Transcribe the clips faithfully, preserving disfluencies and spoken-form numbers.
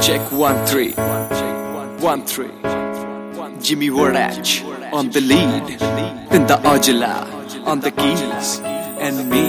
Check one three, one three. Jimmy Wardach on the lead, in the Ojala on the keys, and me,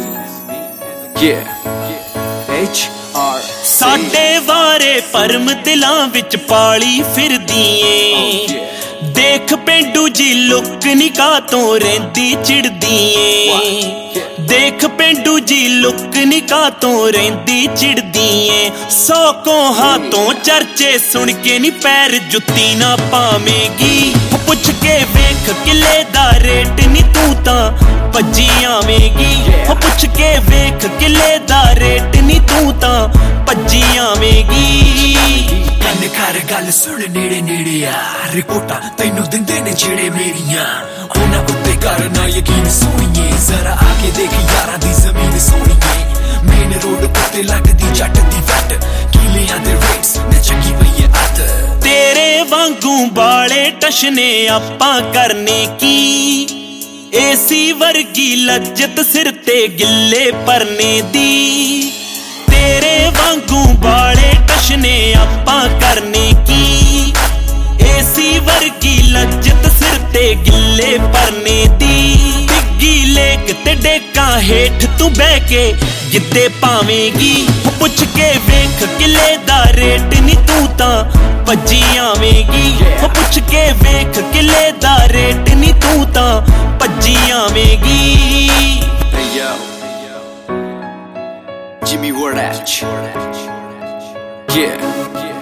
yeah. H R ਸਾਡੇ ਵਾਰੇ ਪਰਮ ਦਿਲਾਂ ਵਿੱਚ ਪਾਲੀ ਫਿਰਦੀ ਏ ਦੇਖ ਪਿੰਡੂ ਜੀ ਲੁੱਕ ਨਿਕਾਹ ਤੋਂ ਰਹਿੰਦੀ ਚਿੜਦੀ ਏ ਦੇਖ ਪਿੰਡੂ ਜੀ ਲੁੱਕ ਨਿਕਾਹ ਤੋਂ ਰਹਿੰਦੀ ਚਿੜਦੀ ਏ ਸੌ ਕੋਹਾਂ ਤੋਂ ਚਰਚੇ ਸੁਣ ਕੇ ਨੀ ਪੈਰ ਜੁੱਤੀ ਨਾ ਪਾਵੇਂਗੀ ਪੁੱਛ ਕੇ ਵੇਖ ਕਿਲੇ ਦਾ ਰੇਟ ਨੀ ਤੂੰ ਤਾਂ ਭੱਜੀ ਆਵੇਂਗੀ ਪੁੱਛ ਕੇ ਵੇਖ ਕਿਲੇ ਦਾ ਰੇਟ ਨੀ ਤੂੰ ਤਾਂ ਭੱਜੀ ਆਵੇਂਗੀ ਕੰਨ ਕਰ ਗੱਲ ਸੁਣ ਨੇੜੇ ਨੇੜੇ ਆ ਰਿਪੋਰਟਾਂ ਤੈਨੂੰ ਦਿੰਦੇ ਨੇ ਜਿਹੜੇ ਮੇਰੀਆਂ ਉਹਨਾਂ ਉੱਤੇ ਕਰਨਾ ਯਕੀਨ ਸੋਣੀਏ ਜ਼ਰਾ ਆ ਕੇ ਦੇਖ ਯਾਰਾਂ ਦੀ ਜ਼ਮੀਨ ਸੋਣੀਏ ਮੇਨ ਰੋਡ ਉੱਤੇ ਲੱਗਦੀ ਜੱਟ ਦੀ ਵੱਟ ਕਿਲਿਆਂ ਦੇ ਰੇਟਸ ਨੇ ਚੱਕੀ ਪਈ ਅੱਤ ਤੇਰੇ ਵਾਂਗੂ ਬਾਲੇ ਟਸ਼ਨੇ ਆਪਾਂ ਕਰਨੇ ਕੀ ਏਸੀ ਵਰਗੀ ਲੱਜਤ ਸਿਰ ਤੇ ਗਿੱਲੇ ਪਰਨੇ ਦੀ ਤੇਰੇ ਵਾਂਗੂ ਬਾਲੇ ਟਸ਼ਨੇ ਆਪਾਂ ਕਰਨੇ ਕੀ ਏਸੀ ਵਰਗੀ ਲੱਜਤ ਸਿਰ ਤੇ ਗਿੱਲੇ ਪਰਨੇ ਦੀ ਡਿੱਗੀ ਲੇਕ ਤੇ ਡੇਕਾਂ ਹੇਠ ਤੂੰ ਬਹਿ ਕੇ ਗਿੱਧੇ ਪਾਵੇਂਗੀ ਪੁੱਛ ਕੇ ਵੇਖ ਕਿਲੇ ਦਾ ਰੇਟ ਨੀ ਤੂੰ ਤਾਂ ਭੱਜੀ ਆਵੇਂਗੀ ਪੁੱਛ ਕੇ ਵੇਖ ਕਿਲੇ ਦਾ ਰੇਟ ਨੀ ਤੂੰ ਤਾਂ ਭੱਜੀ ਆਵੇਂਗੀ Hey yo, Jimmy Wardach, yeah.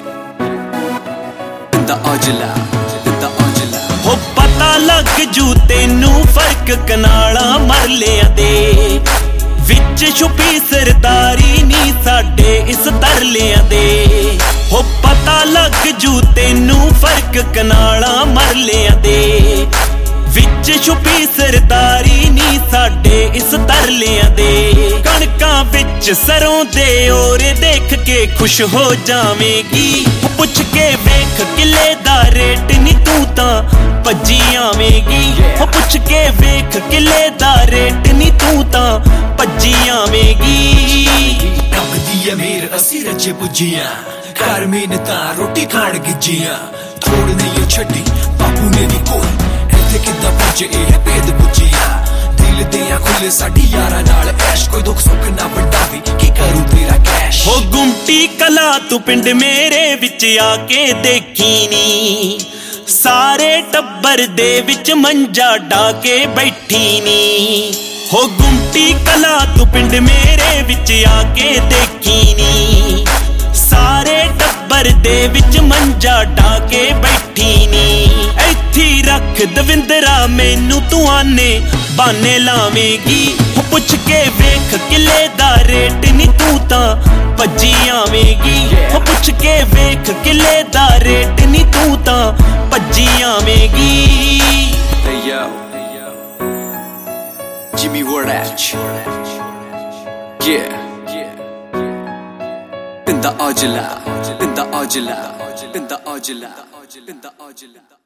In the Ojala, in the Ojala. ਹੋ ਪਤਾ ਲੱਗ ਜੂ ਤੈਨੂੰ ਫਰਕ ਕਨਾਲਾਂ ਮਰਲਿਆਂ ਦੇ ਵਿੱਚ ਛੁਪੀ ਸਰਦਾਰੀ ਨੀ ਸਾਡੇ ਇਸ ਤਰਲਿਆਂ ਦੇ ਹੋ ਪਤਾ ਲੱਗ ਜੂ ਤੈਨੂੰ ਫਰਕ ਕਨਾਲਾਂ ਮਰਲਿਆਂ ਦੇ ਵਿੱਚ ਛੁਪੀ ਸਰਦਾਰੀ ਨੀ ਸਾਡੇ ਇਸ ਤਰਲਿਆਂ ਦੇ ਕਣਕਾਂ ਵਿੱਚ ਸਰੋਂ ਦੇ ਓਰੇ ਦੇਖ ਕੇ ਖੁਸ਼ ਹੋ ਜਾਵੇਂਗੀ ਪੁੱਛ ਕੇ ਵੇਖ ਕਿਲੇ ਦਾ ਰੇਟ ਨੀ ਤੂੰ ਤਾਂ ਭੱਜੀ ਆਵੇਂਗੀ ਪੁੱਛ ਕੇ ਵੇਖ ਕਿਲੇ ਦਾ ਰੇਟ ਨੀ ਤੂੰ ਤਾਂ ਭੱਜੀ ਆਵੇਂਗੀ ਰੱਬਦੀ ਏ ਮੇਰ ਅਸੀਂ ਰੱਜੇ ਪੁੱਜੀਆਂ ਘਰ ਮਿਹਨਤਾਂ ਰੋਟੀ ਖਾਣ ਗਿੱਜੀਆਂ ਥੋੜ ਨਹੀਂ ਛੱਡੀ ਬਾਪੂ ਨੇ ਵੀ ਕੋਲ ਇੱਥੇ ਕਿੱਦਾਂ ਪਹੁੰਚੇ ਇਹ ਭੇਦ ਪੁੱਜੀਆਂ ਦਿਲ ਦੇ ਆ ਖੁੱਲੇ ਸਾਡੀ ਯਾਰਾਂ ਨਾਲ ਐਸ਼ ਕੋਈ ਦੁੱਖ ਸੁੱਖ ਨਾ ਵੰਡਾਵੇ ਕੀ ਕਰੂ ਤੇਰਾ ਕੈਸ਼ ਹੋ ਗੁੰਮਟੀ ਕਲਾ ਤੂੰ ਪਿੰਡ ਮੇਰੇ ਵਿੱਚ ਆ ਕੇ ਦੇਖੀ ਨੀ ਸਾਰੇ ਟੱਬਰ ਦੇ ਵਿੱਚ ਮੰਜਾ ਢਾ ਕੇ ਬੈਠੀ ਨੀ ਹੋ ਗੁੰਮਟੀ ਕਲਾ ਤੂੰ ਪਿੰਡ ਮੇਰੇ ਵਿੱਚ ਆ ਕੇ ਦੇਖੀ ਨੀ ਸਾਰੇ ਟੱਬਰ ਦੇ ਵਿੱਚ ਮੰਜਾ ਢਾ ਕੇ ਬੈਠੀ ਨੀ ਇੱਥੇ ਰੱਖ ਦਵਿੰਦਰਾ ਮੈਨੂੰ ਤੂੰ ਆਨੇ ਬਾਨੇ ਲਾਵੇਂਗੀ ਪੁੱਛ ਕੇ ਵੇਖ ਕਿਲੇ ਦਾ ਰੇਟ ਨੀ ਤੂੰ ਤਾਂ ਭੱਜੀ ਆਵੇਂਗੀ ਪੁੱਛ ਕੇ ਵੇਖ ਕਿਲੇ ਦਾ ਰੇਟ ਨੀ ਤੂੰ ਤਾਂ ਭੱਜੀ ਆਵੇਂਗੀ Hey yo, Jimmy Wardach, yeah. In the Ojala, in the Ojala, in the Ojala, in the Ojala.